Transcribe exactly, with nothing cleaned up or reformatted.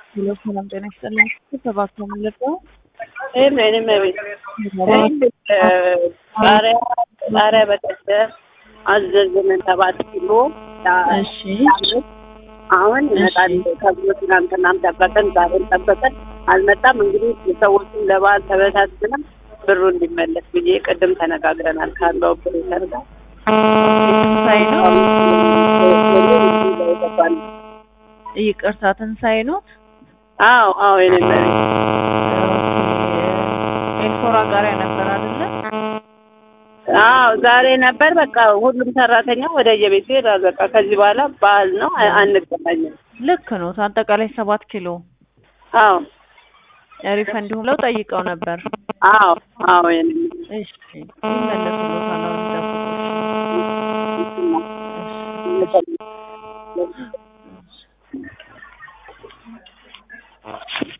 ሄሎ ሰላም ጤና ይስጥልኝ። ሰባት ነው የምንለቀው። እኔ እኔ ማለት ቃሪያ ቃሪያ በቀደም አዘዝን ሰባት ኪሎ። እሺ አሁን ይመጣል ተብሎ ትናንትናም ጠበቀን፣ ዛሬም ጠበቀን፣ አልመጣም። እንግዲህ ሰዎችን ለበዓል ተበታትነን ብሩ እንዲመለስ ብዬ ቅድም ተነጋግረናል ካለው ኦፕሬተር ጋር። ትንሳኤ ነው ይቅርታ፣ ትንሳኤ ነው። አዎ አዎ የኔ ማለት ኤልፎራ ቃሪያ ነበር አይደለ? አዎ ዛሬ ነበር። በቃ ሁሉም ሰራተኛ ወደ የቤቱ ይሄዳል። በቃ ከዚህ በኋላ በዓል ነው፣ አንገናኝም። ልክ ነው። አጠቃላይ ሰባት ኪሎ አዎ ሪፈንድ ብለው ጠይቀው ነበር። አዎ አዎ የኔ እሺ ይመለሱልዎታል። አሁን